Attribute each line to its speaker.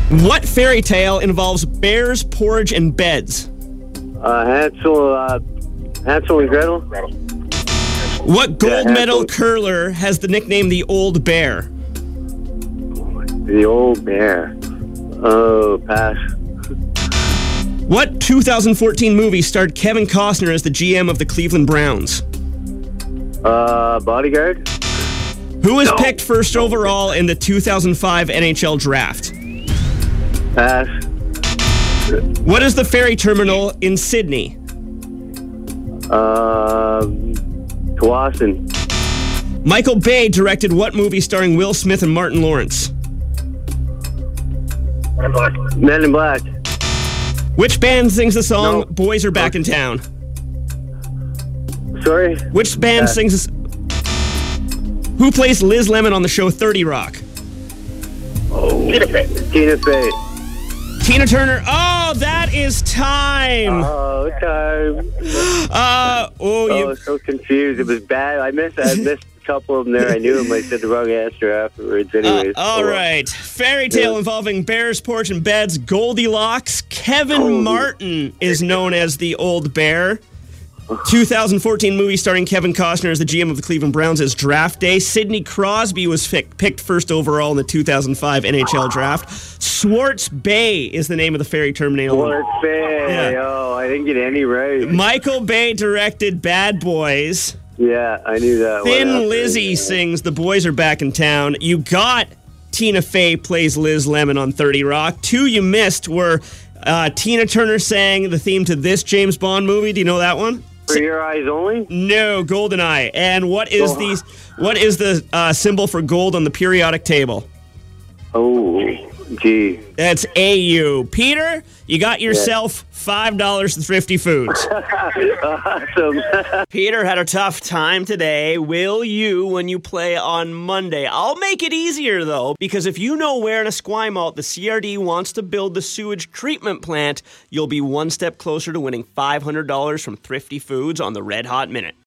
Speaker 1: What fairy tale involves bears, porridge, and beds?
Speaker 2: Hansel and Gretel.
Speaker 1: What gold
Speaker 2: Yeah,
Speaker 1: medal
Speaker 2: Hansel.
Speaker 1: curler has the nickname the Old Bear?
Speaker 2: The Old Bear. Oh, pass.
Speaker 1: What 2014 movie starred Kevin Costner as the GM of the Cleveland Browns?
Speaker 2: Bodyguard.
Speaker 1: Who was picked first overall in the 2005 NHL Draft?
Speaker 2: Pass.
Speaker 1: What is the ferry terminal in Sydney?
Speaker 2: Tawasin.
Speaker 1: Michael Bay directed what movie starring Will Smith and Martin Lawrence?
Speaker 2: Men in Black.
Speaker 1: Which band sings the song
Speaker 2: No.
Speaker 1: Boys Are Back in Town?
Speaker 2: Sorry?
Speaker 1: Which band sings this? Who plays Liz Lemon on the show 30 Rock?
Speaker 2: Tina Fey.
Speaker 1: Tina Turner. Oh, that is time.
Speaker 2: Oh, time. I
Speaker 1: You.
Speaker 2: was so confused. It was bad. I missed a couple of them there. I knew them. I said the wrong answer afterwards. Anyways.
Speaker 1: All right. Fairy tale involving bears, porch, and beds. Goldilocks. Kevin Martin is known as the Old Bear. 2014 movie starring Kevin Costner as the GM of the Cleveland Browns is Draft Day. Sidney Crosby was picked first overall in the 2005 NHL Draft. Swartz Bay is the name of the ferry terminal.
Speaker 2: Swartz Bay.
Speaker 1: Yeah.
Speaker 2: Oh, I didn't get any right.
Speaker 1: Michael Bay directed Bad Boys.
Speaker 2: Yeah, I knew that one.
Speaker 1: Thin
Speaker 2: after.
Speaker 1: Lizzy sings The Boys Are Back in Town. You got Tina Fey plays Liz Lemon on 30 Rock. Two you missed were Tina Turner sang the theme to this James Bond movie. Do you know that one?
Speaker 2: For Your Eyes Only?
Speaker 1: No, GoldenEye. And what is the symbol for gold on the periodic table?
Speaker 2: Oh, gee.
Speaker 1: That's AU. Peter, you got yourself $5 to Thrifty Foods.
Speaker 2: Awesome.
Speaker 1: Peter had a tough time today. Will you when you play on Monday? I'll make it easier, though, because if you know where in Esquimalt the CRD wants to build the sewage treatment plant, you'll be one step closer to winning $500 from Thrifty Foods on the Red Hot Minute.